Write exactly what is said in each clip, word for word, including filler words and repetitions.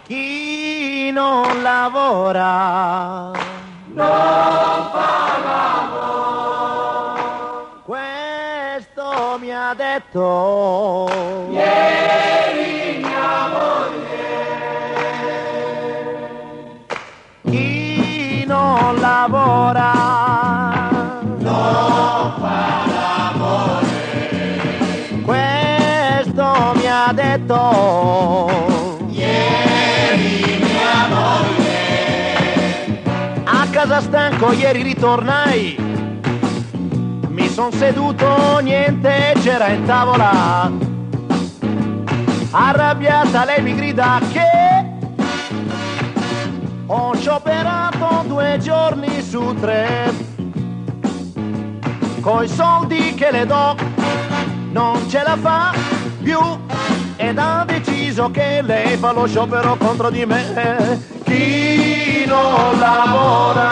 Chi non lavora non fa lavoro. Questo mi ha detto ieri mia moglie. Chi non lavora non fa l'amore. Questo mi ha detto casa stanco, ieri ritornai, mi son seduto, niente c'era in tavola. Arrabbiata lei mi grida che ho scioperato due giorni su tre. Coi soldi che le do non ce la fa più ed ha deciso che lei fa lo sciopero contro di me. Chi non lavora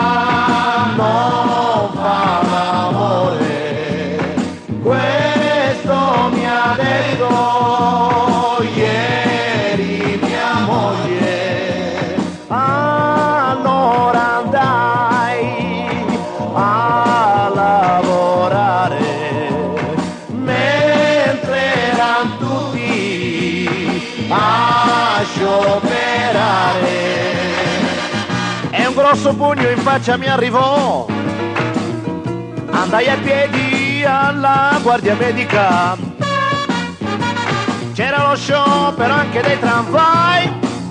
non fa l'amore. Questo mi ha detto ieri mia moglie. Allora andai a lavorare mentre erano tutti a scioperare. Un grosso pugno in faccia mi arrivò, andai a piedi alla guardia medica. C'era lo sciopero anche dei tramvai.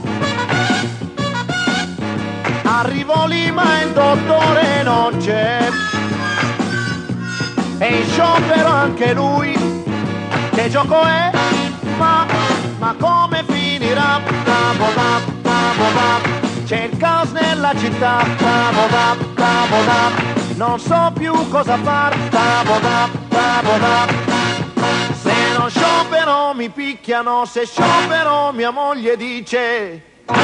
Arrivo lì ma il dottore non c'è e in sciopero anche lui. Che gioco è? Ma, ma come finirà? C'è il caos nella città, tavola, tavola, non so più cosa far, tavola, tavola. Se non sciopero mi picchiano, se sciopero mia moglie dice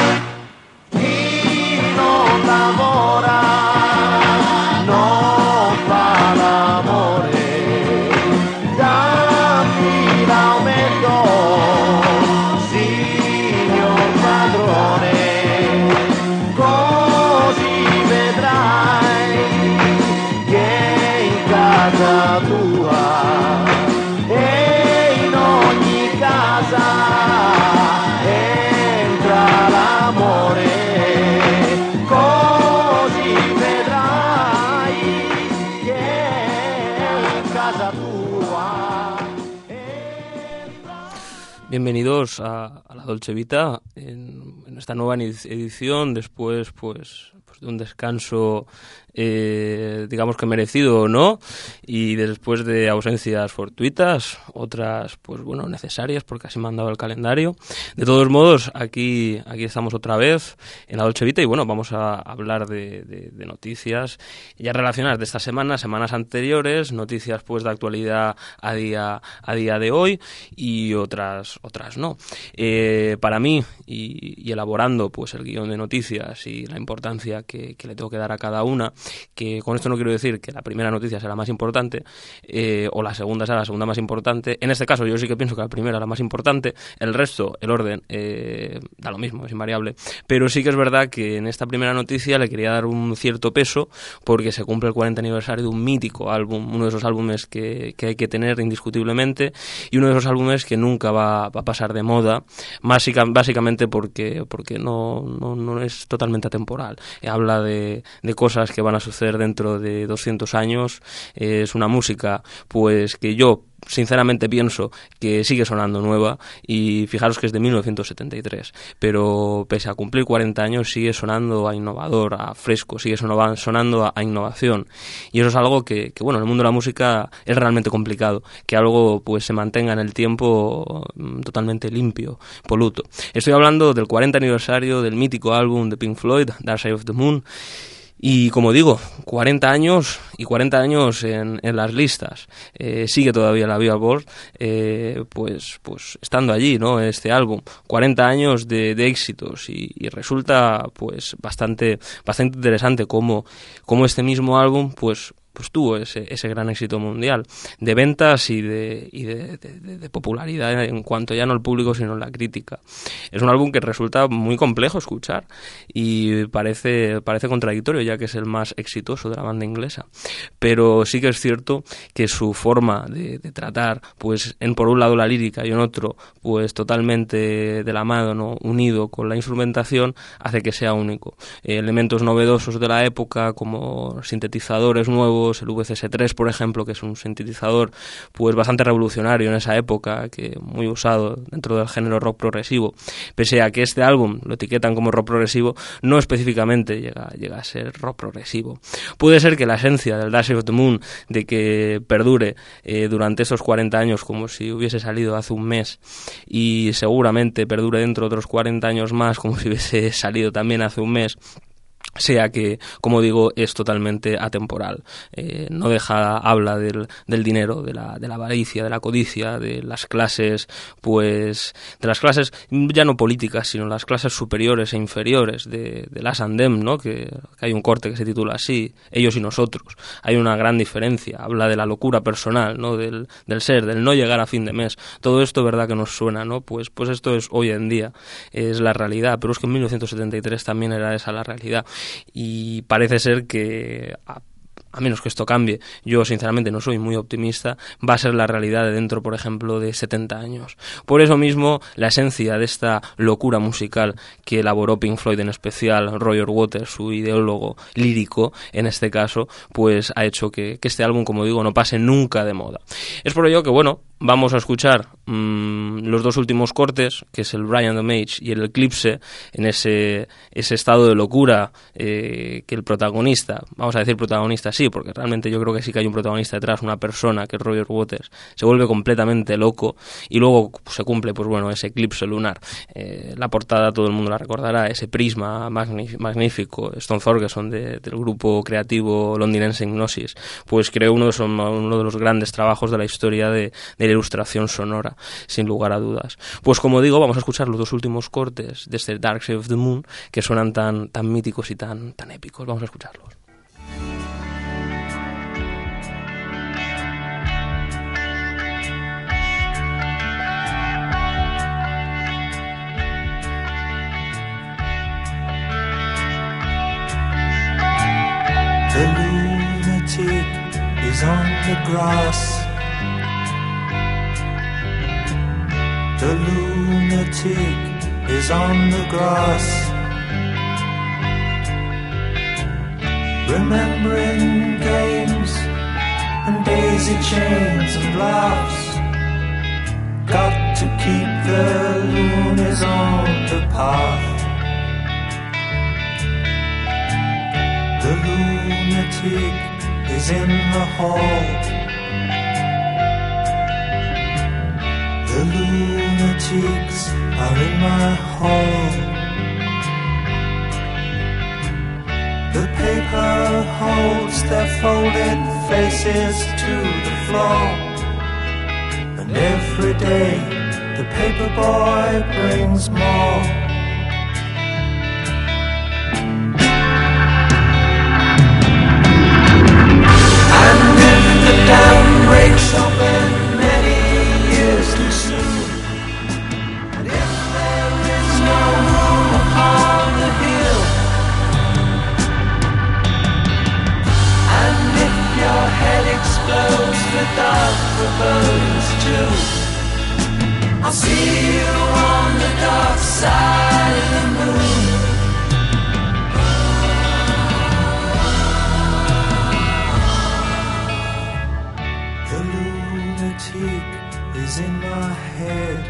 chi non lavora non fa l'amore. Dammi l'aumento, signor padrone. Casa tua e in ogni casa entra l'amore, così vedrai che in casa tua entra... Bienvenidos a, a la Dolce Vita en, en esta nueva edición después pues, pues de un descanso Eh, digamos que merecido o no, y después de ausencias fortuitas, otras pues bueno necesarias porque así me han dado el calendario. De todos modos, aquí aquí estamos otra vez en la Dolce Vita y bueno, vamos a hablar de, de, de noticias ya relacionadas de esta semana, semanas anteriores, noticias pues de actualidad a día a día de hoy y otras otras no. Eh, para mí y, y elaborando pues el guión de noticias y la importancia que, que le tengo que dar a cada una, que con esto no quiero decir que la primera noticia será más importante eh, o la segunda será la segunda más importante. En este caso yo sí que pienso que la primera es la más importante, el resto, el orden, eh, da lo mismo, es invariable, pero sí que es verdad que en esta primera noticia le quería dar un cierto peso porque se cumple el cuarenta aniversario de un mítico álbum, uno de esos álbumes que, que hay que tener indiscutiblemente y uno de esos álbumes que nunca va, va a pasar de moda, básicamente porque, porque no, no, no es totalmente atemporal. Habla de, de cosas que van a suceder dentro de doscientos años. Es una música pues que yo sinceramente pienso que sigue sonando nueva y fijaros que es de mil novecientos setenta y tres, pero pese a cumplir cuarenta años sigue sonando a innovador, a fresco, sigue sonando a, a innovación y eso es algo que, que bueno, en el mundo de la música es realmente complicado, que algo pues se mantenga en el tiempo totalmente limpio, poluto. Estoy hablando del cuarenta aniversario del mítico álbum de Pink Floyd, Dark Side of the Moon. Y como digo, cuarenta años y cuarenta años en, en las listas. Eh, sigue todavía la Billboard, eh, pues, pues estando allí, ¿no? Este álbum. cuarenta años de, de éxitos y, y resulta pues bastante, bastante interesante cómo, cómo este mismo álbum pues pues tuvo ese, ese gran éxito mundial de ventas y de, y de, de, de, de popularidad en cuanto ya no al público sino en la crítica. Es un álbum que resulta muy complejo escuchar y parece, parece contradictorio, ya que es el más exitoso de la banda inglesa, pero sí que es cierto que su forma de, de tratar, pues en por un lado la lírica y en otro pues totalmente de la mano, ¿no?, unido con la instrumentación, hace que sea único. Eh, elementos novedosos de la época como sintetizadores nuevos, el V C S tres por ejemplo, que es un sintetizador pues bastante revolucionario en esa época, que muy usado dentro del género rock progresivo, pese a que este álbum lo etiquetan como rock progresivo, no específicamente llega, llega a ser rock progresivo. Puede ser que la esencia del Dark Side of the Moon, de que perdure eh, durante estos cuarenta años como si hubiese salido hace un mes, y seguramente perdure dentro de otros cuarenta años más como si hubiese salido también hace un mes, sea que, como digo, es totalmente atemporal. Eh, no deja, habla del, del dinero, de la, de la avaricia, de la codicia, de las clases, pues, de las clases ya no políticas, sino las clases superiores e inferiores, de, de las Andem, ¿no?, que, que hay un corte que se titula así, Ellos y Nosotros. Hay una gran diferencia, habla de la locura personal, ¿no?, del, del ser, del no llegar a fin de mes. Todo esto, verdad que nos suena, ¿no? Pues, pues esto es hoy en día, es la realidad, pero es que en mil novecientos setenta y tres también era esa la realidad. Y parece ser que, a, a menos que esto cambie, yo sinceramente no soy muy optimista, va a ser la realidad de dentro, por ejemplo, de setenta años. Por eso mismo, la esencia de esta locura musical que elaboró Pink Floyd, en especial Roger Waters, su ideólogo lírico, en este caso, pues ha hecho que, que este álbum, como digo, no pase nunca de moda. Es por ello que, bueno, vamos a escuchar mmm, los dos últimos cortes, que es el Brian the Mage y el Eclipse, en ese, ese estado de locura eh, que el protagonista, vamos a decir protagonista sí, porque realmente yo creo que sí que hay un protagonista detrás, una persona, que es Roger Waters, se vuelve completamente loco y luego se cumple, pues bueno, ese eclipse lunar. Eh, la portada todo el mundo la recordará, ese prisma magnífico, magnífico Stone Thorgerson de, del grupo creativo londinense Hipgnosis, pues creo uno de, son, uno de los grandes trabajos de la historia de, de ilustración sonora, sin lugar a dudas. Pues como digo, vamos a escuchar los dos últimos cortes de este Dark Side of the Moon, que suenan tan, tan míticos y tan, tan épicos. Vamos a escucharlos. The lunatic is on the grass. The lunatic is on the grass, remembering games and daisy chains and laughs. Got to keep the loonies on the path. The lunatic is in the hall. The lunatics are in my hall. The paper holds their folded faces to the floor, and every day the paper boy brings more. And if the dam breaks open many years too soon, and if there is no room upon the hill, and if your head explodes, the dark forebodings too, I'll see you on the dark side of the moon. Is in my head.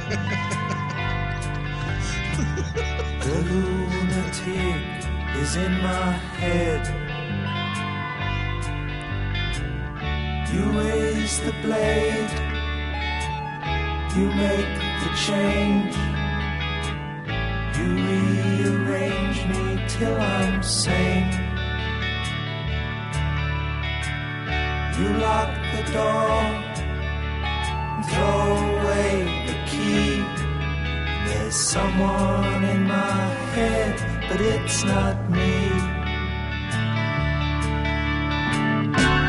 The lunatic is in my head. You raise the blade, you make the change, you rearrange me till I'm sane. You lock the door, throw away the key. There's someone in my head, but it's not me.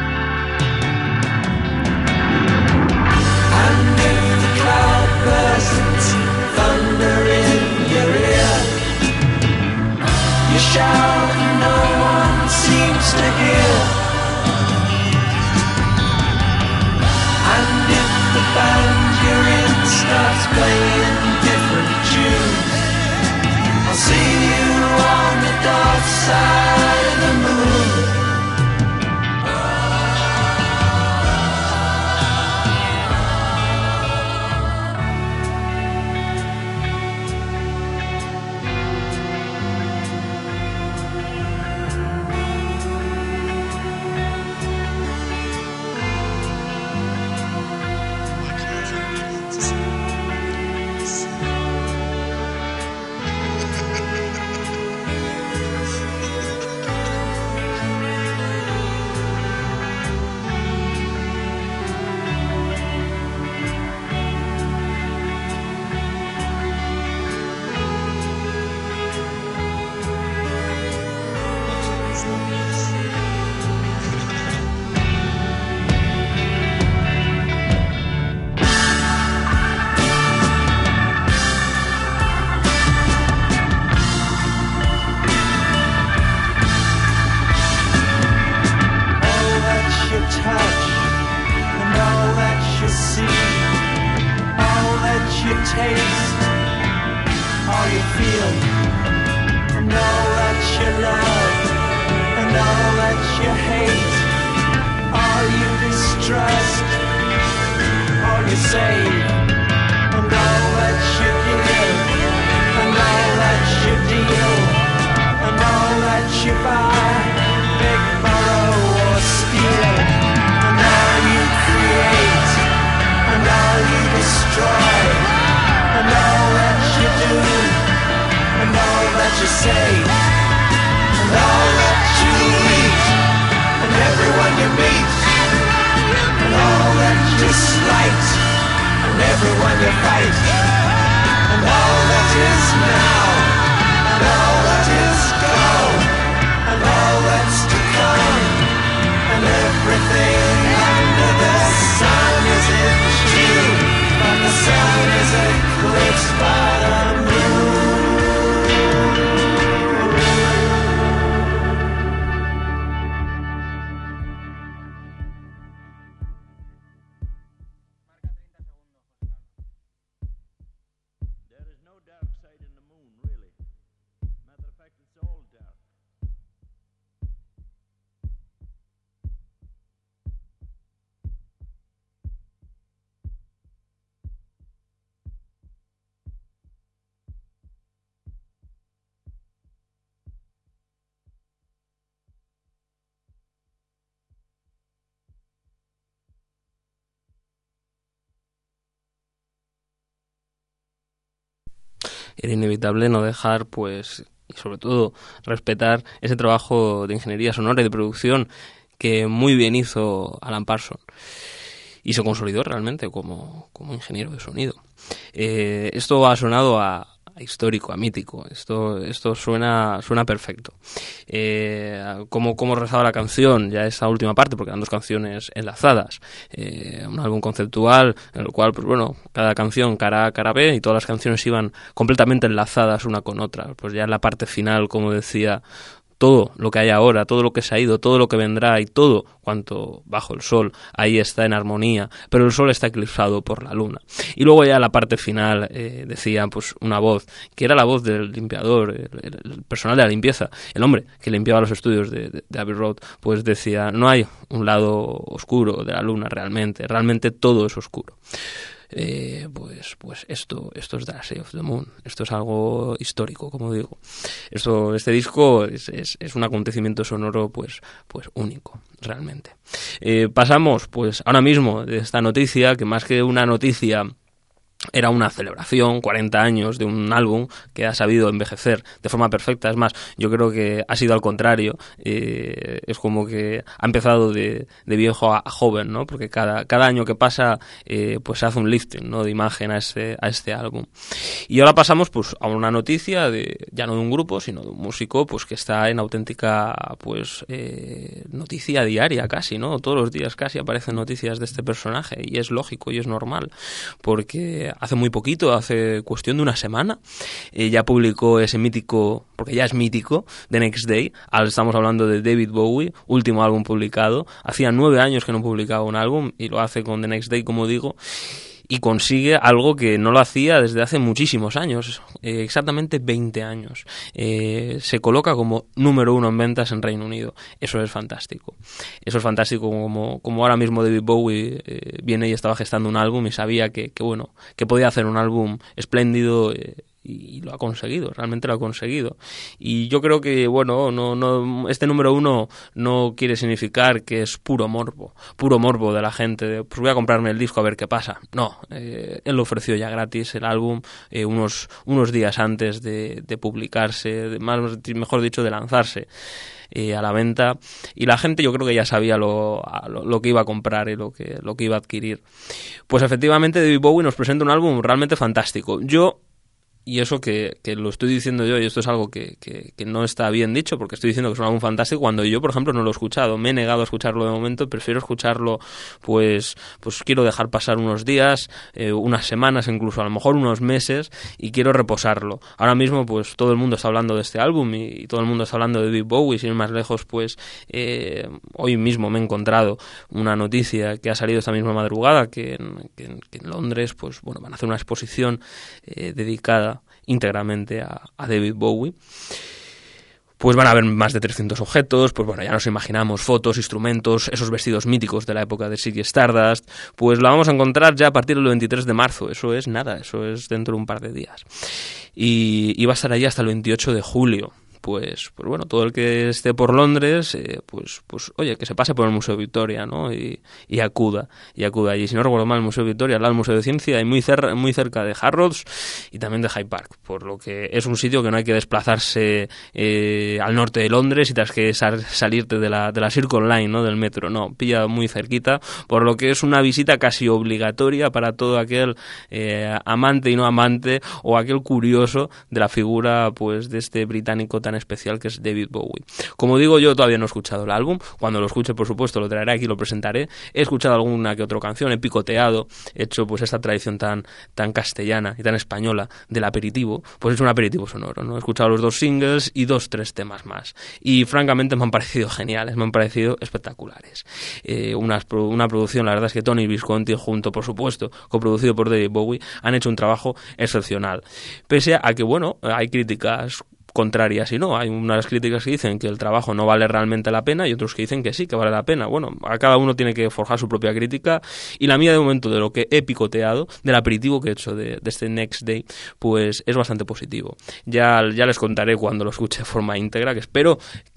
you say, and all that you eat, and everyone you meet, and all that you slight, and everyone you fight, and all that is now, and all that is gone, and all that's to come, and everything under the sun is in June, but the sun is eclipsed by the moon. There is no dark side in the moon, really. Matter of fact, it's all dark. Era inevitable no dejar, pues, y sobre todo respetar ese trabajo de ingeniería sonora y de producción que muy bien hizo Alan Parsons y se consolidó realmente como, como ingeniero de sonido. Eh, esto ha sonado a, a histórico, a mítico. Esto, esto suena, suena perfecto. Eh, ¿cómo, ¿Cómo rezaba la canción? Ya esa última parte, porque eran dos canciones enlazadas. Eh, un álbum conceptual en el cual, pues bueno, cada canción cara A, cara B, y todas las canciones iban completamente enlazadas una con otra. Pues ya en la parte final, como decía, todo lo que hay ahora, todo lo que se ha ido, todo lo que vendrá y todo cuanto bajo el sol, ahí está en armonía, pero el sol está eclipsado por la luna. Y luego ya la parte final eh, decía pues una voz, que era la voz del limpiador, el, el, el personal de la limpieza, el hombre que limpiaba los estudios de, de, de Abbey Road, pues decía, no hay un lado oscuro de la luna realmente, realmente todo es oscuro. Eh, pues pues esto esto es Dark Side of the Moon, esto es algo histórico, como digo. Esto este disco es, es, es un acontecimiento sonoro pues pues único realmente. Eh, pasamos pues ahora mismo de esta noticia, que más que una noticia era una celebración, cuarenta años de un álbum que ha sabido envejecer de forma perfecta. Es más, yo creo que ha sido al contrario. Eh, es como que ha empezado de, de viejo a, a joven, ¿no? Porque cada, cada año que pasa, eh, pues se hace un lifting, ¿no? De imagen a este, a este álbum. Y ahora pasamos, pues, a una noticia de, ya no de un grupo, sino de un músico, pues, que está en auténtica, pues, eh, noticia diaria casi, ¿no? Todos los días casi aparecen noticias de este personaje, y es lógico y es normal, porque hace muy poquito, hace cuestión de una semana, eh, ya publicó ese mítico, porque ya es mítico, The Next Day. Ahora estamos hablando de David Bowie, último álbum publicado. Hacía nueve años que no publicaba un álbum y lo hace con The Next Day, como digo, y consigue algo que no lo hacía desde hace muchísimos años, eh, exactamente veinte años. Eh, se coloca como número uno en ventas en Reino Unido. Eso es fantástico. Eso es fantástico, como, como ahora mismo David Bowie eh, viene y estaba gestando un álbum y sabía que, que bueno, que podía hacer un álbum espléndido, eh, y lo ha conseguido, realmente lo ha conseguido. Y yo creo que, bueno, no, no, este número uno no quiere significar que es puro morbo, puro morbo de la gente, de, pues voy a comprarme el disco a ver qué pasa. No, eh, él lo ofreció ya gratis, el álbum, eh, unos, unos días antes de, de publicarse, de, más, mejor dicho, de lanzarse eh, a la venta, y la gente yo creo que ya sabía lo, lo, lo que iba a comprar y lo que, lo que iba a adquirir. Pues efectivamente David Bowie nos presenta un álbum realmente fantástico. Yo Y eso que, que lo estoy diciendo yo, y esto es algo que, que, que no está bien dicho, porque estoy diciendo que es un álbum fantástico cuando yo, por ejemplo, no lo he escuchado. Me he negado a escucharlo de momento, prefiero escucharlo, pues pues quiero dejar pasar unos días, eh, unas semanas, incluso a lo mejor unos meses, y quiero reposarlo. Ahora mismo, pues todo el mundo está hablando de este álbum y, y todo el mundo está hablando de David Bowie. Sin ir más lejos, pues eh, hoy mismo me he encontrado una noticia que ha salido esta misma madrugada, que en, que en, que en Londres, pues bueno, van a hacer una exposición eh, dedicada íntegramente a, a David Bowie. Pues van a haber más de trescientos objetos, pues bueno, ya nos imaginamos fotos, instrumentos, esos vestidos míticos de la época de Ziggy Stardust, pues la vamos a encontrar ya a partir del veintitrés de marzo, eso es nada, eso es dentro de un par de días. Y, y va a estar allí hasta el veintiocho de julio. pues, pues bueno, todo el que esté por Londres, eh, pues, pues oye, que se pase por el Museo Victoria, ¿no? Y, y acuda, y acuda allí. Si no recuerdo mal, el Museo Victoria, al lado del Museo de Ciencia, y muy, cer- muy cerca de Harrods y también de Hyde Park, por lo que es un sitio que no hay que desplazarse eh, al norte de Londres y tras que sal- salirte de la, de la Circle Line, ¿no? Del metro, no, pilla muy cerquita, por lo que es una visita casi obligatoria para todo aquel eh, amante y no amante o aquel curioso de la figura pues de este británico tan especial que es David Bowie. Como digo, yo todavía no he escuchado el álbum, cuando lo escuche por supuesto lo traeré aquí y lo presentaré. He escuchado alguna que otra canción, he picoteado, he hecho pues esta tradición tan, tan castellana y tan española del aperitivo, pues es un aperitivo sonoro, ¿no? He escuchado los dos singles y dos, tres temas más y francamente me han parecido geniales, me han parecido espectaculares. Eh, una, una producción, la verdad es que Tony Visconti junto por supuesto, coproducido por David Bowie, han hecho un trabajo excepcional. Pese a que, bueno, hay críticas contrarias y no. Hay unas críticas que dicen que el trabajo no vale realmente la pena y otros que dicen que sí, que vale la pena. Bueno, a cada uno tiene que forjar su propia crítica y la mía de momento de lo que he picoteado, del aperitivo que he hecho de, de este Next Day, pues es bastante positivo. Ya, ya les contaré cuando lo escuche de forma íntegra, que espero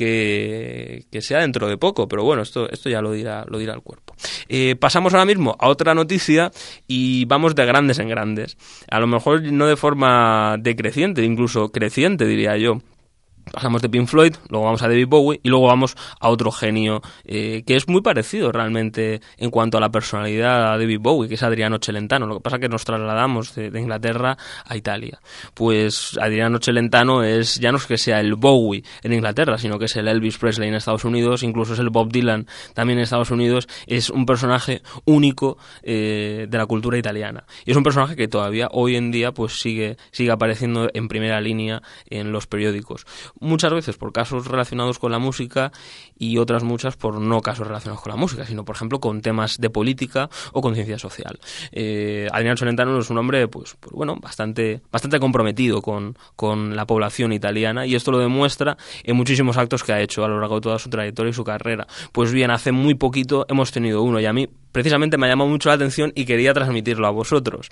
que, que sea dentro de poco, pero bueno, esto, esto ya lo dirá, lo dirá el cuerpo. Eh, pasamos ahora mismo a otra noticia y vamos de grandes en grandes. A lo mejor no de forma decreciente, incluso creciente diría yo. Pasamos de Pink Floyd, luego vamos a David Bowie y luego vamos a otro genio eh, que es muy parecido realmente en cuanto a la personalidad a David Bowie, que es Adriano Celentano. Lo que pasa es que nos trasladamos de, de Inglaterra a Italia. Pues Adriano Celentano es, ya no es que sea el Bowie en Inglaterra, sino que es el Elvis Presley en Estados Unidos, incluso es el Bob Dylan también en Estados Unidos. Es un personaje único eh, de la cultura italiana. Y es un personaje que todavía hoy en día pues sigue, sigue apareciendo en primera línea en los periódicos. Muchas veces por casos relacionados con la música y otras muchas por no casos relacionados con la música, sino por ejemplo con temas de política o con ciencia social. Eh, Adriano Celentano es un hombre pues, pues bueno, bastante, bastante comprometido con, con la población italiana y esto lo demuestra en muchísimos actos que ha hecho a lo largo de toda su trayectoria y su carrera. Pues bien, hace muy poquito hemos tenido uno y a mí precisamente me ha llamado mucho la atención y quería transmitirlo a vosotros.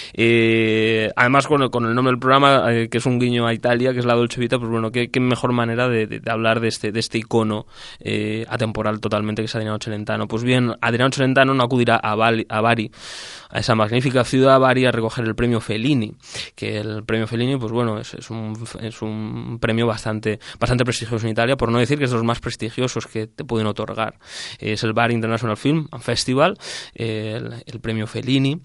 Eh, además, con el, con el nombre del programa, eh, que es un guiño a Italia, que es la Dolce Vita, pues bueno, qué, qué mejor manera de, de, de hablar de este, de este icono eh, atemporal totalmente que es Adriano Celentano. Pues bien, Adriano Celentano no acudirá a, Bali, a Bari, a esa magnífica ciudad Bari, a recoger el premio Fellini, que el premio Fellini, pues bueno, es, es, un, es un premio bastante, bastante prestigioso en Italia, por no decir que es de los más prestigiosos que te pueden otorgar. Es el Bari International Film Festival, El, el premio Fellini.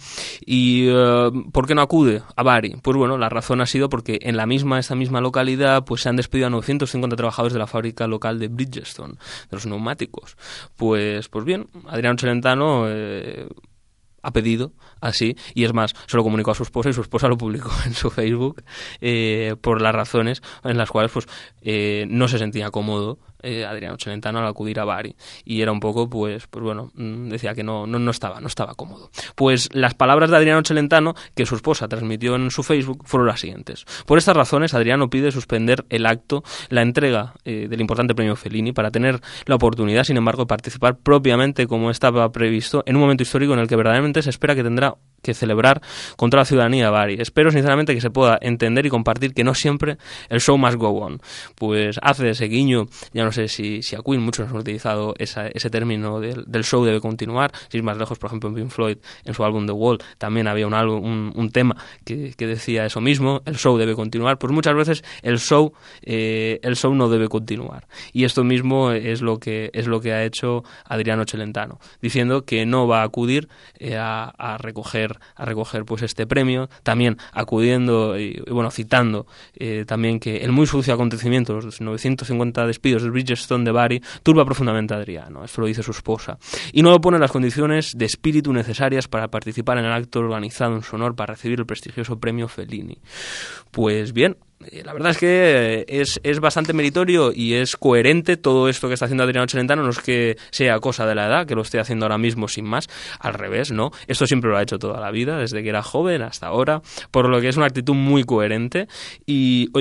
¿Y uh, por qué no acude a Bari? Pues bueno, la razón ha sido porque en la misma, esta misma localidad pues se han despedido a novecientos cincuenta trabajadores de la fábrica local de Bridgestone, de los neumáticos. Pues, pues bien, Adriano Celentano eh, ha pedido así, y es más, se lo comunicó a su esposa y su esposa lo publicó en su Facebook eh, por las razones en las cuales pues eh, no se sentía cómodo eh, Adriano Celentano al acudir a Bari y era un poco pues pues bueno, decía que no, no, no estaba no estaba cómodo. Pues las palabras de Adriano Celentano que su esposa transmitió en su Facebook fueron las siguientes: por estas razones Adriano pide suspender el acto, la entrega eh, del importante premio Fellini, para tener la oportunidad sin embargo de participar propiamente como estaba previsto en un momento histórico en el que verdaderamente se espera que tendrá que celebrar contra la ciudadanía Bari. Espero sinceramente que se pueda entender y compartir que no siempre el show must go on. Pues hace ese guiño, ya no sé si, si a Queen muchos han utilizado esa, ese término del, del show debe continuar. Si es más lejos, por ejemplo en Pink Floyd, en su álbum The Wall, también había un, álbum, un, un tema que, que decía eso mismo, el show debe continuar. Pues muchas veces el show, eh, el show no debe continuar. Y esto mismo es lo que, es lo que ha hecho Adriano Celentano, diciendo que no va a acudir eh, a, a recoger a recoger pues este premio, también acudiendo y, y bueno, citando eh, también que el muy sucio acontecimiento, los novecientos cincuenta despidos del Bridgestone de Bari, turba profundamente a Adriano. Esto lo dice su esposa. Y no lo pone en las condiciones de espíritu necesarias para participar en el acto organizado en su honor para recibir el prestigioso premio Fellini. Pues bien, la verdad es que es, es bastante meritorio y es coherente todo esto que está haciendo Adriano Celentano. No es que sea cosa de la edad, que lo esté haciendo ahora mismo sin más, al revés, ¿no? Esto siempre lo ha hecho toda la vida, desde que era joven hasta ahora, por lo que es una actitud muy coherente y, oye,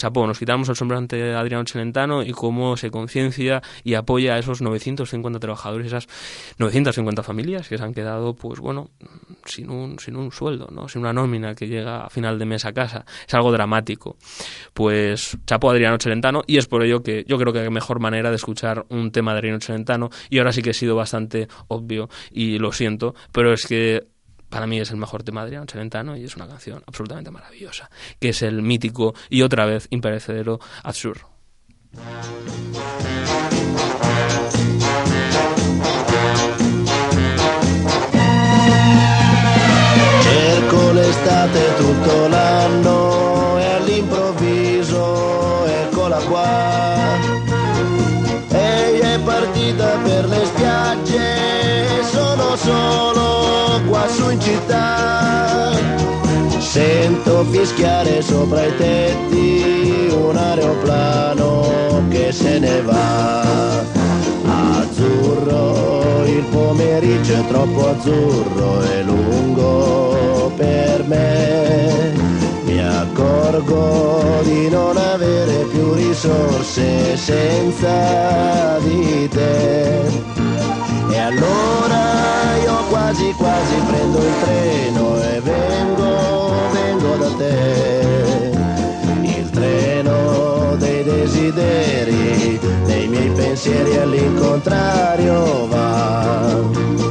chapó, nos quitamos el sombrero ante Adriano Celentano y cómo se conciencia y apoya a esos novecientos cincuenta trabajadores, esas novecientas cincuenta familias que se han quedado, pues bueno, sin un, sin un sueldo, ¿no? Sin una nómina que llega a final de mes a casa. Es algo dramático. Pues chapó a Adriano Celentano, y es por ello que yo creo que hay mejor manera de escuchar un tema de Adriano Celentano, y ahora sí que he sido bastante obvio y lo siento, pero es que para mí es el mejor tema de Adriano Celentano y es una canción absolutamente maravillosa, que es el mítico y otra vez imperecedero Azzurro. Cerco l'estate tutto l'anno e all'improvviso eccola qua. Ehi è partita per le spiagge, sono solo qua su in città. Sento fischiare sopra i tetti un aeroplano che se ne va. Azzurro, il pomeriggio è troppo azzurro e lungo per me. Mi accorgo di non avere più risorse senza di te. E allora io quasi quasi prendo il treno e vengo, vengo da te. Il treno dei desideri, dei miei pensieri all'incontrario va.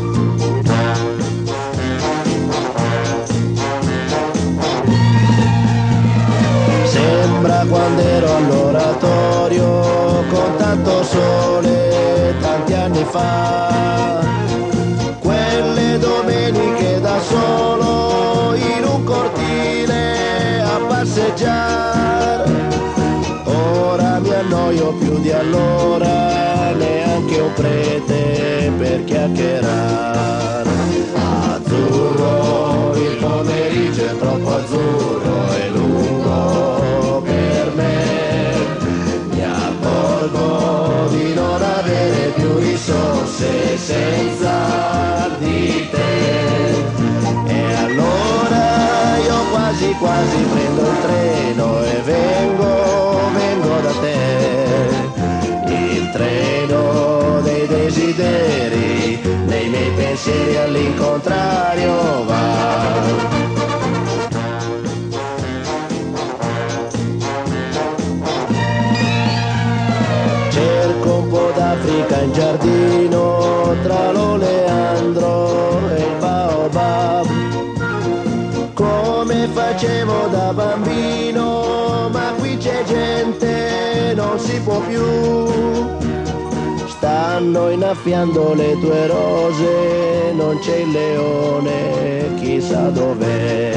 Sembra quando ero all'oratorio con tanto sole tanti anni fa, quelle domeniche da solo in un cortile a passeggiare. Ora mi annoio più di allora, neanche un prete per chiacchierare. Azzurro, il pomeriggio è troppo azzurro e lungo per me. Mi accorgo di non avere più risorse senza di te. E allora io quasi quasi prendo il treno e vengo, vengo da te. Il treno dei desideri, dei miei pensieri all'incontrario va. Cerco un po' d'Africa in giardino, tra l'oleandro e il baobab, come facevo da bambino, ma qui c'è gente, non si può più. Stanno innaffiando le tue rose, non c'è il leone, chissà dov'è.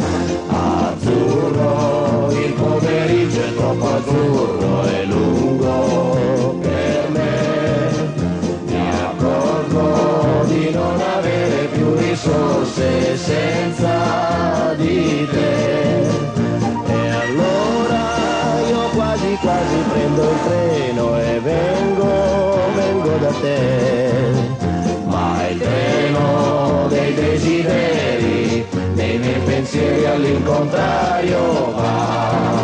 Azzurro, il pomeriggio è troppo azzurro e lungo per me. Mi accorgo di non avere più risorse senza di te. E allora io quasi quasi prendo il treno e vengo, vengo da te. Ma il treno dei desideri, dei miei pensieri all'incontrario va.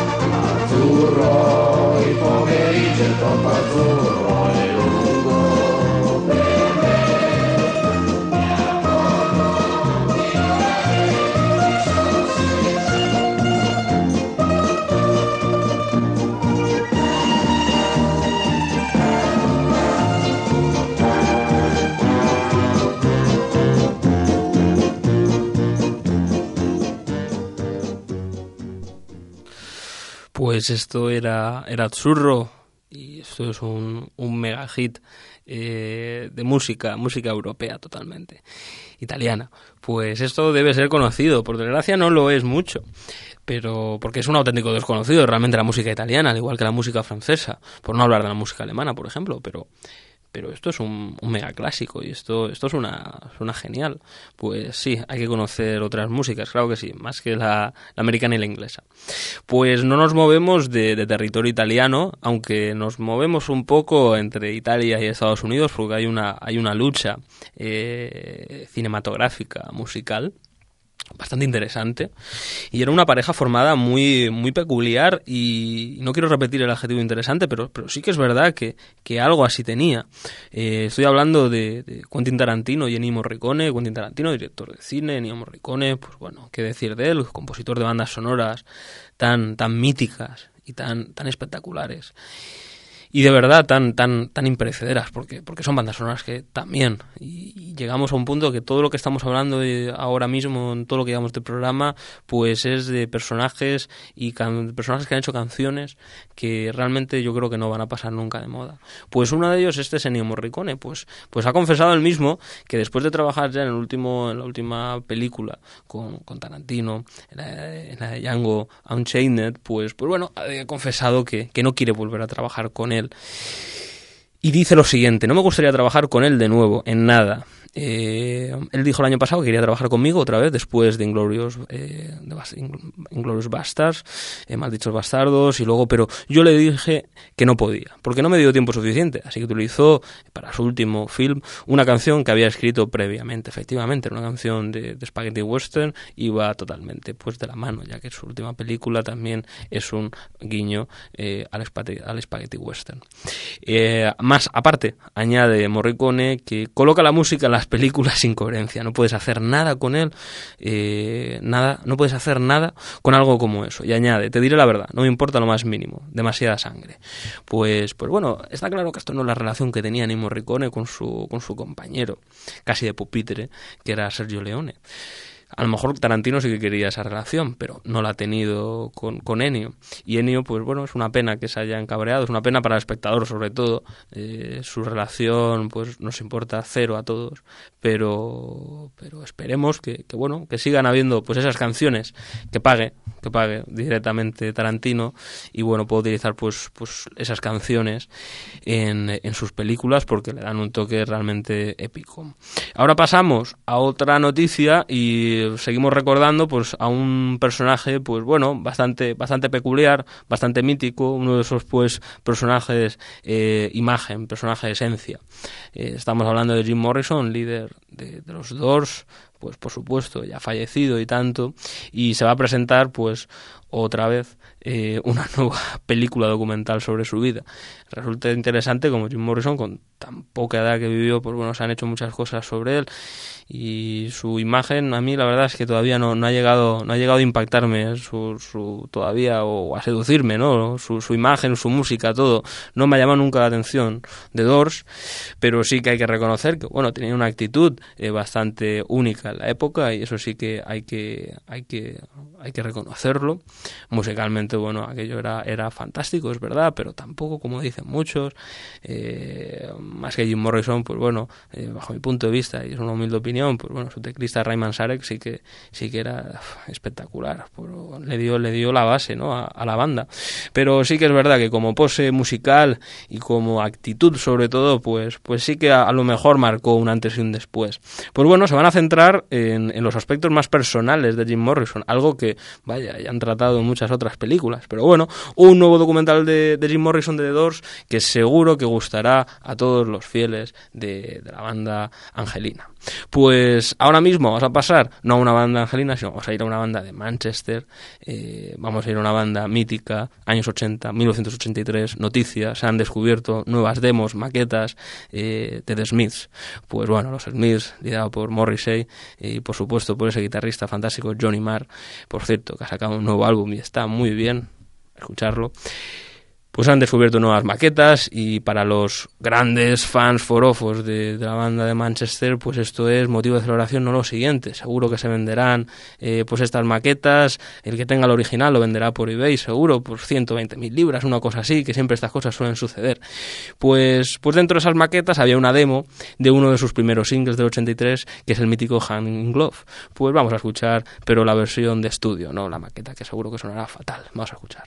Azzurro, il pomeriggio è troppo azzurro e lungo per me. Mi accorgo di non avere risorse Pues esto era, era Azzurro, y esto es un, un mega hit eh, de música, música europea totalmente, italiana. Pues esto debe ser conocido, por desgracia no lo es mucho, pero porque es un auténtico desconocido realmente la música italiana, al igual que la música francesa, por no hablar de la música alemana, por ejemplo, pero... Pero esto es un, un mega clásico y esto, esto suena, suena genial. Pues sí, hay que conocer otras músicas, claro que sí, más que la, la americana y la inglesa. Pues no nos movemos de, de territorio italiano, aunque nos movemos un poco entre Italia y Estados Unidos, porque hay una, hay una lucha eh, cinematográfica, musical, bastante interesante, y era una pareja formada muy muy peculiar, y no quiero repetir el adjetivo interesante, pero, pero sí que es verdad que, que algo así tenía. Eh, estoy hablando de, de Quentin Tarantino y Ennio Morricone. Quentin Tarantino, director de cine; Ennio Morricone, pues bueno, qué decir de él, compositor de bandas sonoras tan, tan míticas y tan, tan espectaculares. Y de verdad tan tan tan imperecederas, porque porque son bandas sonoras que también, y, y llegamos a un punto que todo lo que estamos hablando de ahora mismo, en todo lo que llevamos del programa, pues es de personajes y can, personajes que han hecho canciones que realmente yo creo que no van a pasar nunca de moda. Pues uno de ellos, este es Ennio Morricone, pues pues ha confesado él mismo que después de trabajar ya en el último en la última película con, con Tarantino, en la, en la de Django Unchained, pues pues bueno, ha confesado que que no quiere volver a trabajar con él. Y dice lo siguiente: no me gustaría trabajar con él de nuevo, en nada. Eh, él dijo el año pasado que quería trabajar conmigo otra vez después de Inglorious, eh, de Bas- Inglorious Bastards, eh, Malditos Bastardos, y luego, pero yo le dije que no podía, porque no me dio tiempo suficiente, así que utilizó para su último film una canción que había escrito previamente. Efectivamente, era una canción de, de Spaghetti Western, iba totalmente pues de la mano, ya que su última película también es un guiño eh, al, Spaghetti, al Spaghetti Western. Eh, más aparte, añade Morricone que coloca la música en las películas sin coherencia. No puedes hacer nada con él, eh, nada, no puedes hacer nada con algo como eso. Y añade: te diré la verdad, no me importa lo más mínimo, demasiada sangre. Pues, pues bueno, está claro que esto no es la relación que tenía Ennio Morricone con su, con su compañero, casi de pupitre, que era Sergio Leone. A lo mejor Tarantino sí que quería esa relación, pero no la ha tenido con, con Ennio. Y Ennio, pues bueno, es una pena que se haya encabreado, es una pena para el espectador sobre todo. Eh, su relación pues nos importa cero a todos, pero pero esperemos que, que bueno, que sigan habiendo pues esas canciones, que pague, que pague directamente Tarantino, y bueno, puedo utilizar pues pues esas canciones en, en sus películas, porque le dan un toque realmente épico. Ahora pasamos a otra noticia y seguimos recordando pues a un personaje pues bueno, bastante bastante peculiar, bastante mítico, uno de esos pues personajes eh, imagen, personaje esencia. Eh, estamos hablando de Jim Morrison, líder de, de los Doors, pues por supuesto ya fallecido y tanto, y se va a presentar pues otra vez eh, una nueva película documental sobre su vida. Resulta interesante como Jim Morrison, con tan poca edad que vivió, pues bueno, se han hecho muchas cosas sobre él, y su imagen a mí la verdad es que todavía no, no ha llegado no ha llegado a impactarme su, su todavía o a seducirme, ¿no? Su, su imagen, su música, todo no me ha llamado nunca la atención de Doors, pero sí que hay que reconocer que bueno, tenía una actitud eh, bastante única en la época, y eso sí que hay que hay que hay que reconocerlo. Musicalmente bueno, aquello era era fantástico, es verdad, pero tampoco como dicen muchos, eh, más que Jim Morrison, pues bueno, eh, bajo mi punto de vista, y es una humilde opinión, pues bueno, su teclista Ray Manzarek sí que sí que era uf, espectacular, pues, le dio le dio la base, ¿no? a, a la banda. Pero sí que es verdad que como pose musical y como actitud sobre todo, pues pues sí que a, a lo mejor marcó un antes y un después. Pues bueno, se van a centrar en, en los aspectos más personales de Jim Morrison, algo que vaya, ya han tratado en muchas otras películas, pero bueno, un nuevo documental de, de Jim Morrison de The Doors que seguro que gustará a todos los fieles de, de la banda angelina. Pues ahora mismo vamos a pasar no a una banda angelina, sino vamos a ir a una banda de Manchester, eh, vamos a ir a una banda mítica, años ochenta, mil novecientos ochenta y tres, noticias, se han descubierto nuevas demos, maquetas eh, de The Smiths. Pues bueno, los Smiths, liderado por Morrissey y por supuesto por ese guitarrista fantástico Johnny Marr, por cierto, que ha sacado un nuevo álbum y está muy bien escucharlo. Pues han descubierto nuevas maquetas, y para los grandes fans forofos de, de la banda de Manchester, pues esto es motivo de celebración, no lo siguiente. Seguro que se venderán eh, pues estas maquetas, el que tenga el original lo venderá por eBay, seguro, por ciento veinte mil libras, una cosa así, que siempre estas cosas suelen suceder. Pues, pues dentro de esas maquetas había una demo de uno de sus primeros singles del ochenta y tres, que es el mítico Hand in Glove. Pues vamos a escuchar, pero la versión de estudio, no la maqueta, que seguro que sonará fatal. Vamos a escuchar.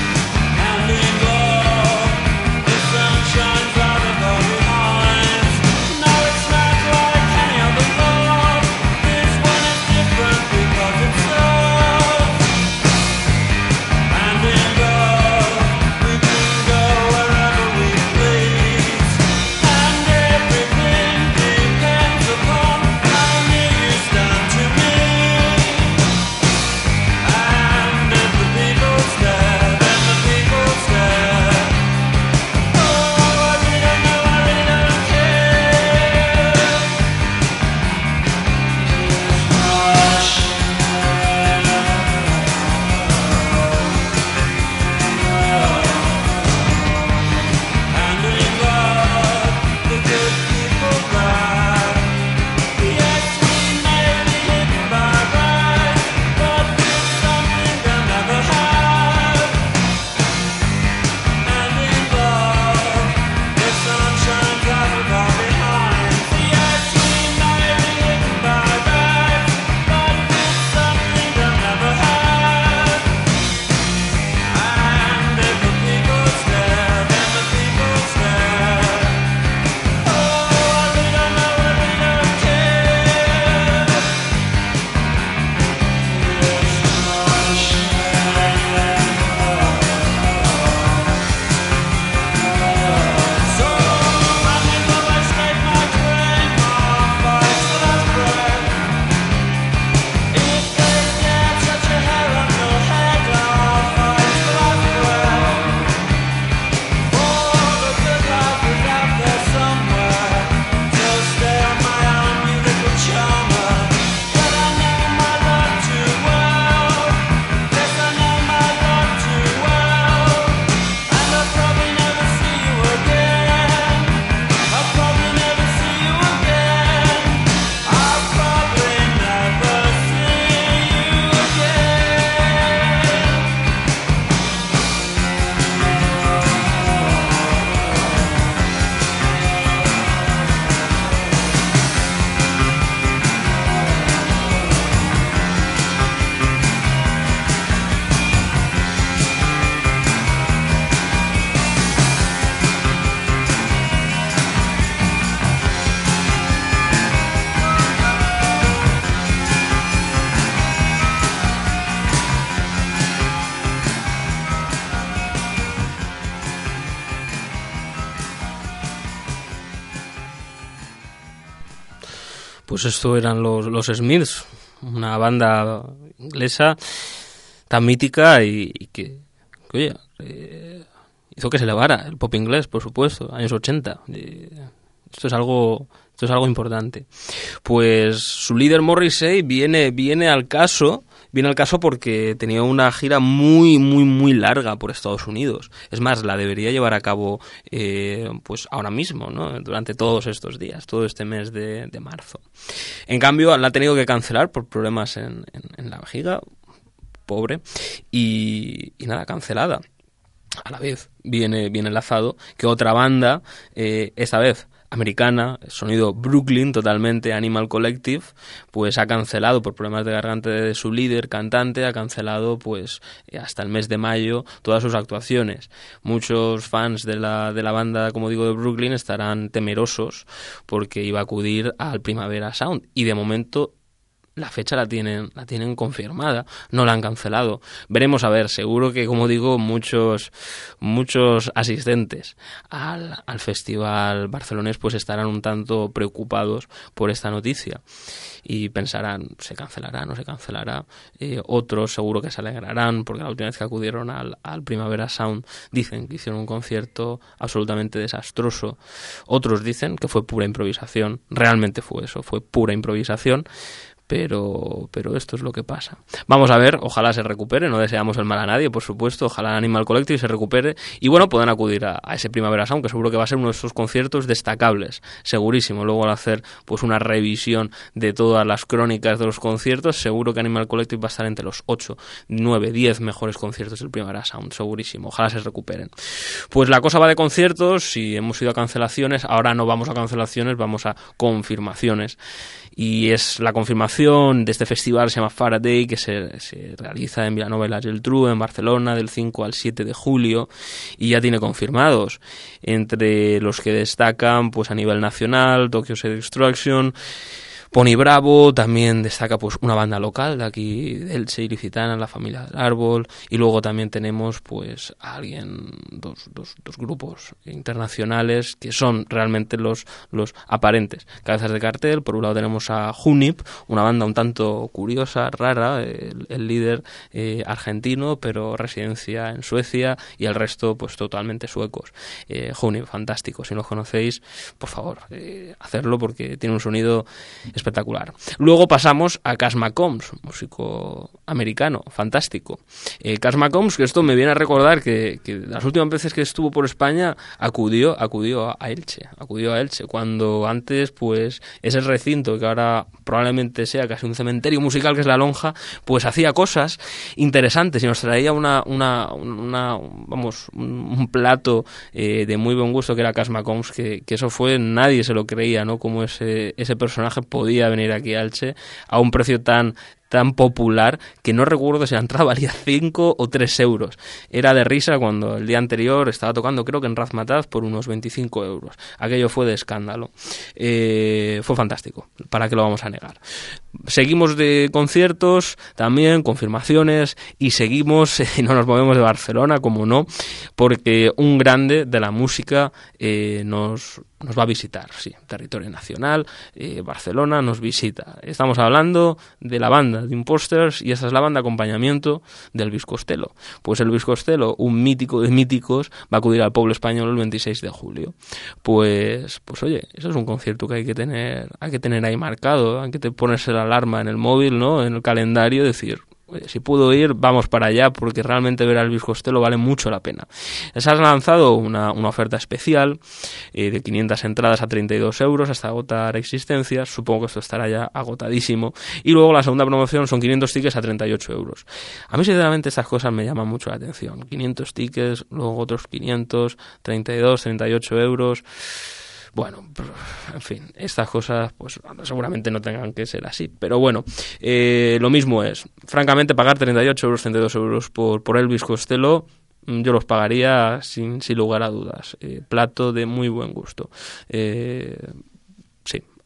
Hand in glove, the sun shines on the golden lines. pues esto eran los, los Smiths, una banda inglesa tan mítica y, y que, que, oye, eh, hizo que se elevara el pop inglés, por supuesto, años ochenta. Eh, esto es algo... Esto es algo importante. Pues su líder Morrissey viene, viene al caso, viene al caso porque tenía una gira muy, muy, muy larga por Estados Unidos. Es más, la debería llevar a cabo eh, pues ahora mismo, ¿no? Durante todos estos días, todo este mes de, de marzo. En cambio, la ha tenido que cancelar por problemas en, en, en la vejiga, pobre, y, y nada, cancelada. A la vez viene, viene enlazado que otra banda, eh, esta vez americana, sonido Brooklyn totalmente, Animal Collective, pues ha cancelado por problemas de garganta de su líder, cantante, ha cancelado pues hasta el mes de mayo todas sus actuaciones. Muchos fans de la, de la banda, como digo, de Brooklyn estarán temerosos porque iba a acudir al Primavera Sound y de momento la fecha la tienen, la tienen confirmada, no la han cancelado. Veremos a ver, seguro que, como digo, muchos, muchos asistentes al, al festival barcelonés pues estarán un tanto preocupados por esta noticia y pensarán, ¿se cancelará, no se cancelará? Eh, otros seguro que se alegrarán porque la última vez que acudieron al, al Primavera Sound dicen que hicieron un concierto absolutamente desastroso. Otros dicen que fue pura improvisación, realmente fue eso, fue pura improvisación. Pero, pero esto es lo que pasa. Vamos a ver, ojalá se recupere, no deseamos el mal a nadie, por supuesto, ojalá Animal Collective se recupere y bueno, puedan acudir a, a ese Primavera Sound, que seguro que va a ser uno de esos conciertos destacables, segurísimo. Luego al hacer pues una revisión de todas las crónicas de los conciertos, seguro que Animal Collective va a estar entre los ocho, nueve, diez mejores conciertos del Primavera Sound, segurísimo, ojalá se recuperen. Pues la cosa va de conciertos, si hemos ido a cancelaciones, ahora no vamos a cancelaciones, vamos a confirmaciones. Y es la confirmación de este festival, se llama Faraday, que se, se realiza en Vilanova i la Geltrú, en Barcelona, del cinco al siete de julio, y ya tiene confirmados, entre los que destacan pues a nivel nacional, Tokyo Set Destruction, Pony Bravo, también destaca pues una banda local de aquí, de Elche, Ilicitana, La Familia del Árbol, y luego también tenemos pues a alguien, dos, dos, dos grupos internacionales que son realmente los, los aparentes cabezas de cartel. Por un lado tenemos a Junip, una banda un tanto curiosa, rara, el, el líder eh, argentino, pero residencia en Suecia, y el resto pues totalmente suecos. Eh, Junip, fantástico, si no los conocéis, por favor, eh, hacerlo porque tiene un sonido espectacular. Luego pasamos a Cash McCombs, músico americano, fantástico. Eh, Cash McCombs, que esto me viene a recordar que, que las últimas veces que estuvo por España acudió, acudió a Elche, acudió a Elche, cuando antes pues ese recinto que ahora probablemente sea casi un cementerio musical que es La Lonja, pues hacía cosas interesantes y nos traía una, una, una vamos, un, un plato eh, de muy buen gusto que era Cash McCombs, que, que eso fue, nadie se lo creía, ¿no? Como ese, ese personaje podía venir aquí a Elche a un precio tan tan popular que no recuerdo si la entrada valía cinco o tres euros. Era de risa cuando el día anterior estaba tocando, creo que en Razmataz, por unos veinticinco euros. Aquello fue de escándalo. Eh, fue fantástico, ¿para qué lo vamos a negar? Seguimos de conciertos, también confirmaciones, y seguimos, eh, no nos movemos de Barcelona, como no, porque un grande de la música eh, nos... nos va a visitar, sí, territorio nacional, eh, Barcelona nos visita. Estamos hablando de la banda de Imposters y esa es la banda acompañamiento de Elvis Costello. Pues Elvis Costello, un mítico de míticos, va a acudir al pueblo español el veintiséis de julio. Pues, pues oye, eso es un concierto que hay que tener, hay que tener ahí marcado, hay que ponerse la alarma en el móvil, ¿no? En el calendario, decir, oye, si puedo ir, vamos para allá, porque realmente ver a Elvis Costello vale mucho la pena. Les has lanzado una, una oferta especial eh, de quinientas entradas a treinta y dos euros hasta agotar existencias. Supongo que esto estará ya agotadísimo. Y luego la segunda promoción son quinientos tickets a treinta y ocho euros. A mí, sinceramente, estas cosas me llaman mucho la atención. quinientos tickets, luego otros quinientos, treinta y dos, treinta y ocho euros... Bueno, en fin, estas cosas pues seguramente no tengan que ser así, pero bueno, eh, lo mismo es, francamente, pagar treinta y ocho euros, treinta y dos euros por, por Elvis Costello, yo los pagaría sin, sin lugar a dudas. Eh, plato de muy buen gusto. Eh, sí.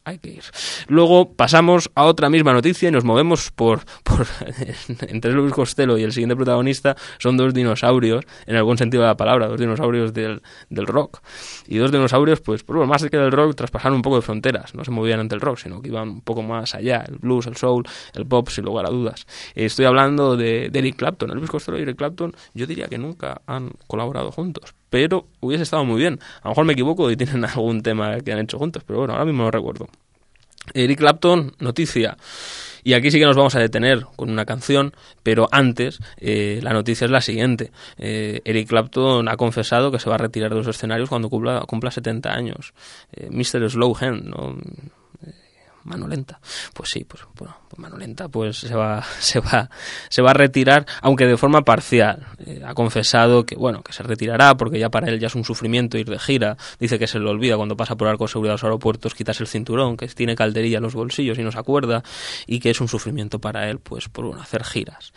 hay que ir. Luego pasamos a otra misma noticia y nos movemos por, por entre Elvis Costello y el siguiente protagonista. Son dos dinosaurios, en el buen sentido de la palabra, dos dinosaurios del, del rock. Y dos dinosaurios, pues, pues más que del rock, traspasaron un poco de fronteras. No se movían ante el rock, sino que iban un poco más allá. El blues, el soul, el pop, sin lugar a dudas. Eh, estoy hablando de, de Eric Clapton. Elvis Costello y Eric Clapton, yo diría que nunca han colaborado juntos, pero hubiese estado muy bien. A lo mejor me equivoco y tienen algún tema que han hecho juntos, pero bueno, ahora mismo no recuerdo. Eric Clapton, noticia. Y aquí sí que nos vamos a detener con una canción, pero antes eh, la noticia es la siguiente. Eh, Eric Clapton ha confesado que se va a retirar de los escenarios cuando cumpla, cumpla setenta años. Eh, mister Slow Hand, ¿no? Mano lenta, pues sí, pues bueno, pues mano lenta, pues se va, se va, se va a retirar, aunque de forma parcial. Eh, ha confesado que bueno, que se retirará porque ya para él ya es un sufrimiento ir de gira. Dice que se le olvida cuando pasa por arcos de seguridad de los aeropuertos quitarse el cinturón, que tiene calderilla en los bolsillos y no se acuerda, y que es un sufrimiento para él, pues por bueno, hacer giras.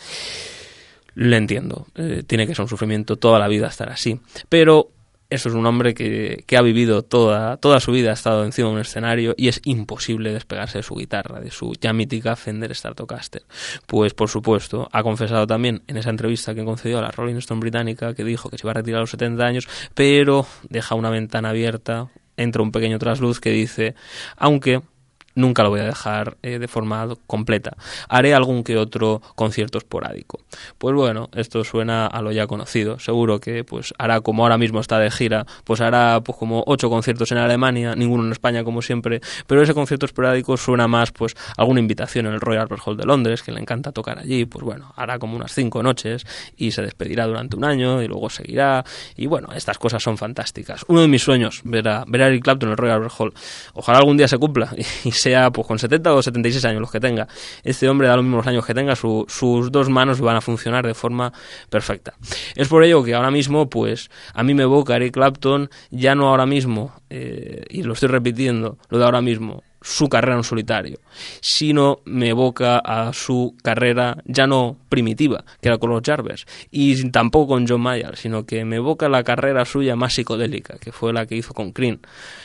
Le entiendo, eh, tiene que ser un sufrimiento toda la vida estar así, pero eso es un hombre que, que ha vivido toda, toda su vida, ha estado encima de un escenario y es imposible despegarse de su guitarra, de su ya mítica Fender Stratocaster. Pues, por supuesto, ha confesado también en esa entrevista que concedió a la Rolling Stone británica que dijo que se iba a retirar a los setenta años, pero deja una ventana abierta, entra un pequeño trasluz que dice, aunque nunca lo voy a dejar eh, de forma completa. Haré algún que otro concierto esporádico. Pues bueno, esto suena a lo ya conocido. Seguro que pues hará, como ahora mismo está de gira, pues hará pues como ocho conciertos en Alemania, ninguno en España como siempre, pero ese concierto esporádico suena más pues alguna invitación en el Royal Albert Hall de Londres, que le encanta tocar allí, pues bueno, hará como unas cinco noches y se despedirá durante un año y luego seguirá, y bueno, estas cosas son fantásticas. Uno de mis sueños, ver a, ver a Eric Clapton en el Royal Albert Hall. Ojalá algún día se cumpla y sea pues con setenta o setenta y seis años los que tenga. Este hombre, da los mismos años que tenga, su, sus dos manos van a funcionar de forma perfecta. Es por ello que ahora mismo, pues, a mí me evoca Eric Clapton, ya no ahora mismo, eh, y lo estoy repitiendo, lo de ahora mismo, su carrera en solitario, sino me evoca a su carrera ya no primitiva, que era con los Yardbirds, y tampoco con John Mayer, sino que me evoca la carrera suya más psicodélica, que fue la que hizo con Cream,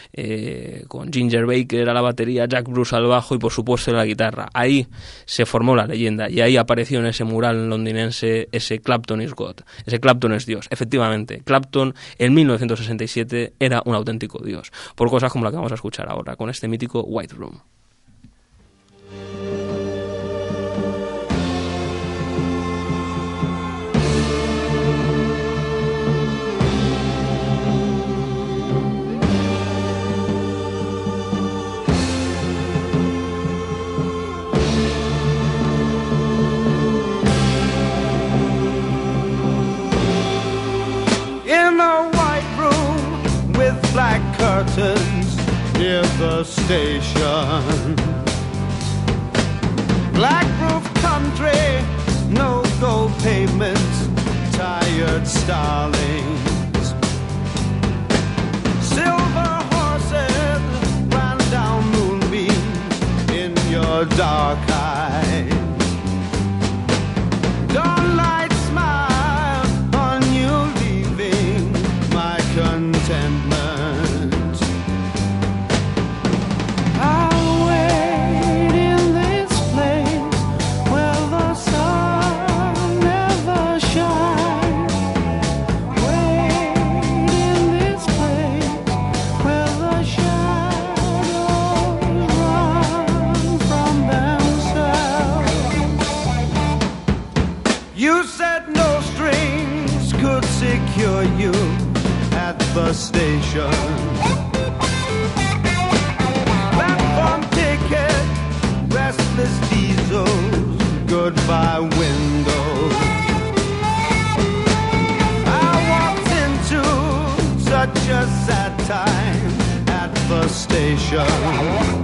eh, con Ginger Baker a la batería, Jack Bruce al bajo y por supuesto la guitarra. Ahí se formó la leyenda y ahí apareció en ese mural londinense ese Clapton is God, ese Clapton es Dios. Efectivamente, Clapton en mil novecientos sesenta y siete era un auténtico Dios, por cosas como la que vamos a escuchar ahora, con este mítico White Room. In a white room with black curtains near the station, black roof country, no gold pavements, tired starlings, silver horses ran down moonbeams in your dark eyes. Dawnlight smile on you, leaving my contentment. I'll wait in this place where the sun never shines. Wait in this place where the shadows run from themselves. You said no strings could secure you at the station. Platform ticket, restless diesels, goodbye windows. I walked into such a sad time at the station.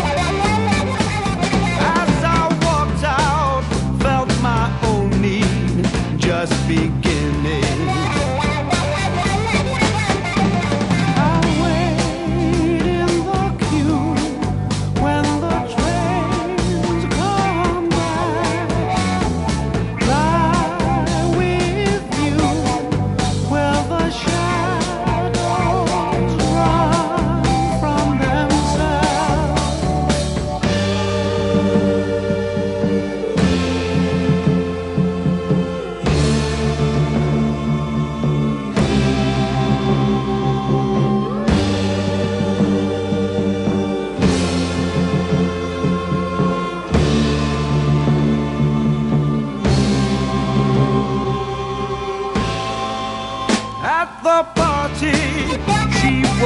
As I walked out, felt my own need just beginning. I wait in the queue when the trains come back. Lie with you where the shadows run from themselves.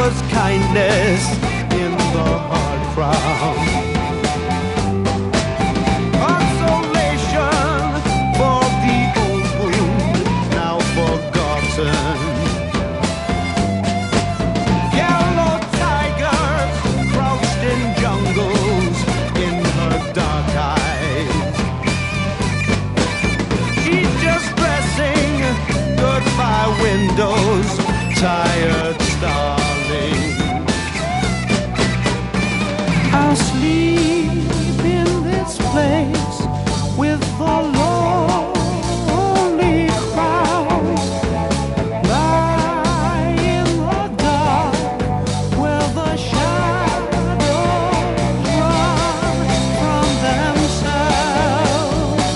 was kindness in the hard crowd. Consolation for the old wound now forgotten. Yellow tigers crouched in jungles in her dark eyes. She's just dressing goodbye windows, tired starling. I'll sleep in this place with the lonely crowd. Lie in the dark where the shadows run from themselves.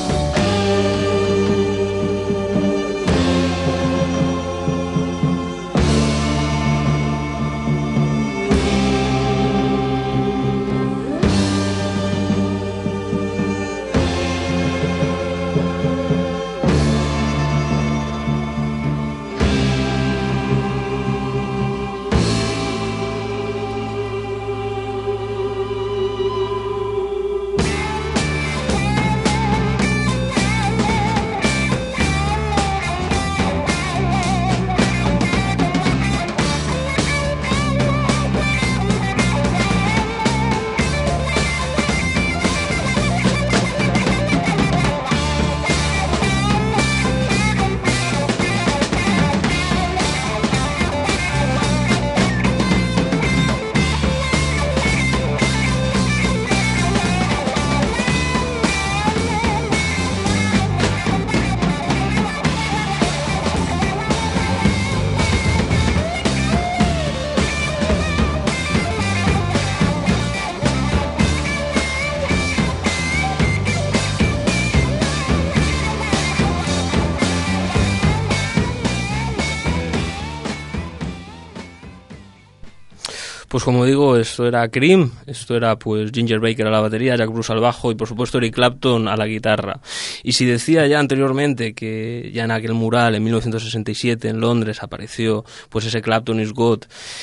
Pues como digo, esto era Cream, esto era pues Ginger Baker a la batería, Jack Bruce al bajo y por supuesto Eric Clapton a la guitarra. Y si decía ya anteriormente que ya en aquel mural en mil novecientos sesenta y siete en Londres apareció pues ese Clapton is God,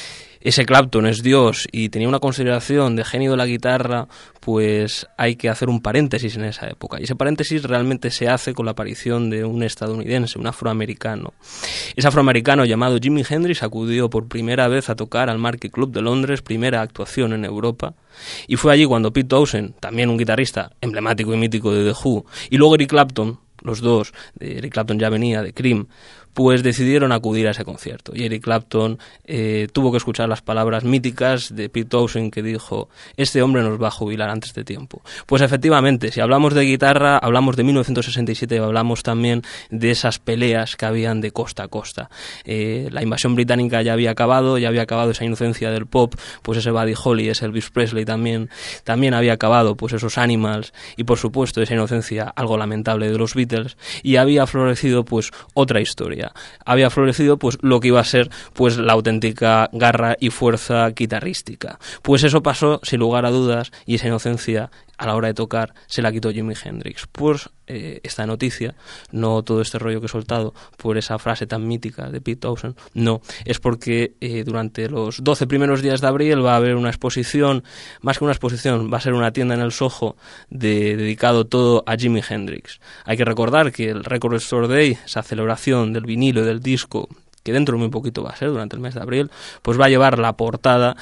ese Clapton es Dios y tenía una consideración de genio de la guitarra, pues hay que hacer un paréntesis en esa época. Y ese paréntesis realmente se hace con la aparición de un estadounidense, un afroamericano. Ese afroamericano llamado Jimi Hendrix acudió por primera vez a tocar al Marquee Club de Londres, primera actuación en Europa. Y fue allí cuando Pete Townshend, también un guitarrista emblemático y mítico de The Who, y luego Eric Clapton, los dos, Eric Clapton ya venía de Cream, pues decidieron acudir a ese concierto. Y Eric Clapton eh, tuvo que escuchar las palabras míticas de Pete Townshend que dijo: este hombre nos va a jubilar antes de tiempo. Pues efectivamente, si hablamos de guitarra, hablamos de mil novecientos sesenta y siete y hablamos también de esas peleas que habían de costa a costa. Eh, la invasión británica ya había acabado, ya había acabado esa inocencia del pop, pues ese Buddy Holly, ese Elvis Presley también, también había acabado, pues esos Animals y por supuesto esa inocencia algo lamentable de los Beatles, y había florecido pues otra historia. Había florecido pues lo que iba a ser pues la auténtica garra y fuerza guitarrística. Pues eso pasó sin lugar a dudas y esa inocencia a la hora de tocar se la quitó Jimi Hendrix. Pues eh, esta noticia, no todo este rollo que he soltado por esa frase tan mítica de Pete Townshend, no, es porque eh, durante los doce primeros días de abril va a haber una exposición, más que una exposición, va a ser una tienda en el Soho de, dedicado todo a Jimi Hendrix. Hay que recordar que el Record Store Day, esa celebración del vinilo y del disco, que dentro de muy poquito va a ser, durante el mes de abril, pues va a llevar la portada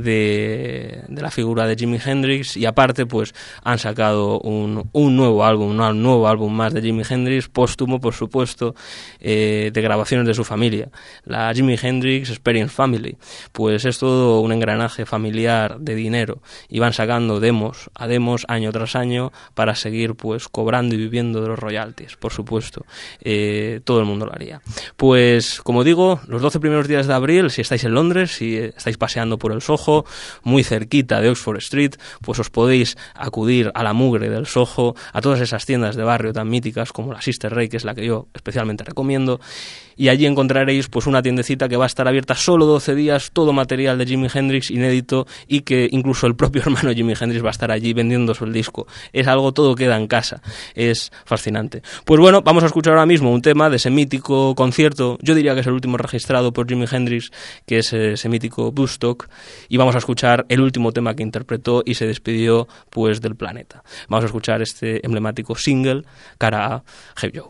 de, de la figura de Jimi Hendrix, y aparte pues han sacado un, un nuevo álbum, un nuevo álbum más de Jimi Hendrix, póstumo por supuesto, eh, de grabaciones de su familia, la Jimi Hendrix Experience Family. Pues es todo un engranaje familiar de dinero, y van sacando demos a demos año tras año para seguir pues cobrando y viviendo de los royalties, por supuesto. Eh, todo el mundo lo haría. Pues como digo, los doce primeros días de abril, si estáis en Londres, si estáis paseando por el Soho, muy cerquita de Oxford Street, pues os podéis acudir a la mugre del Soho, a todas esas tiendas de barrio tan míticas como la Sister Ray, que es la que yo especialmente recomiendo, y allí encontraréis pues una tiendecita que va a estar abierta solo doce días, todo material de Jimi Hendrix inédito, y que incluso el propio hermano Jimi Hendrix va a estar allí vendiéndose el disco. Es algo, todo queda en casa, es fascinante. Pues bueno, vamos a escuchar ahora mismo un tema de ese mítico concierto, yo diría que es el último último registrado por Jimi Hendrix, que es ese mítico Woodstock, y vamos a escuchar el último tema que interpretó y se despidió pues del planeta. Vamos a escuchar este emblemático single, cara A, Hey Joe.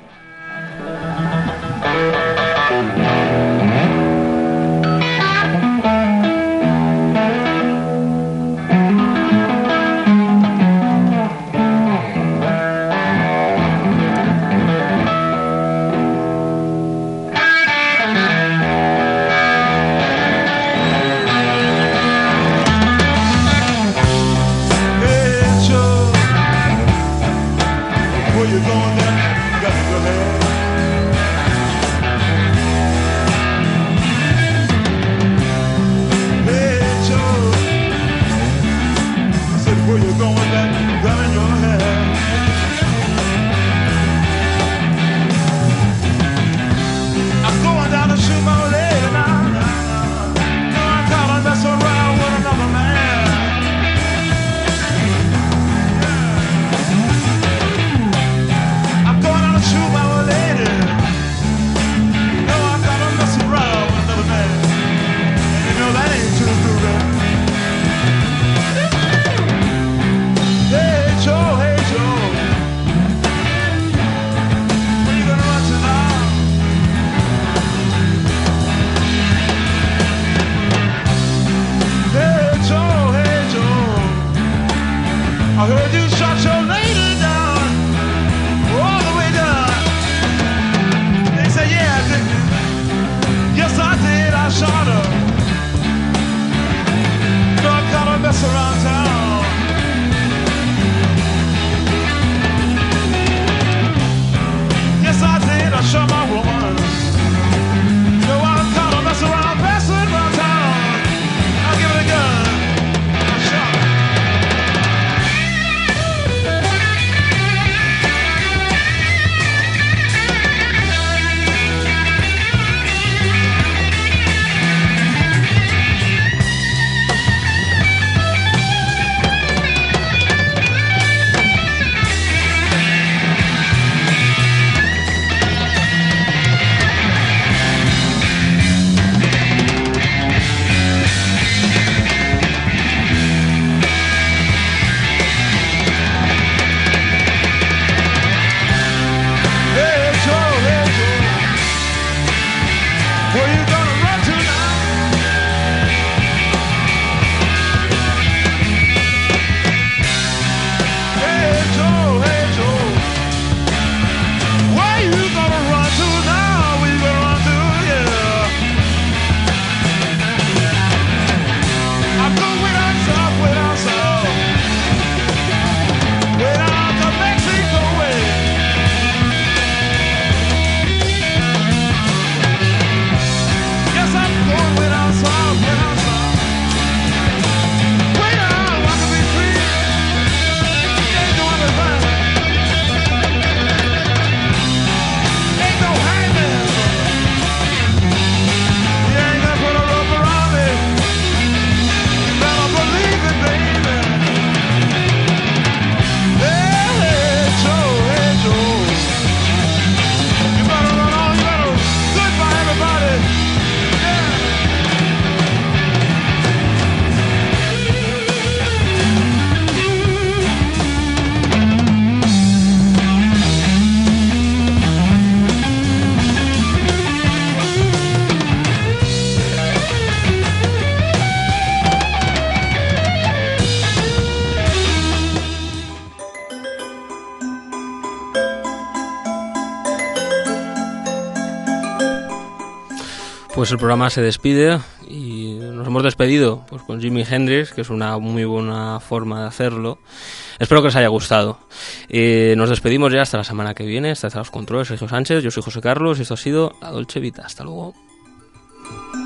Pues el programa se despide y nos hemos despedido pues con Jimi Hendrix, que es una muy buena forma de hacerlo. Espero que os haya gustado. Eh, nos despedimos ya hasta la semana que viene. Hasta los controles, Sergio Sánchez, yo soy José Carlos y esto ha sido La Dolce Vita. Hasta luego.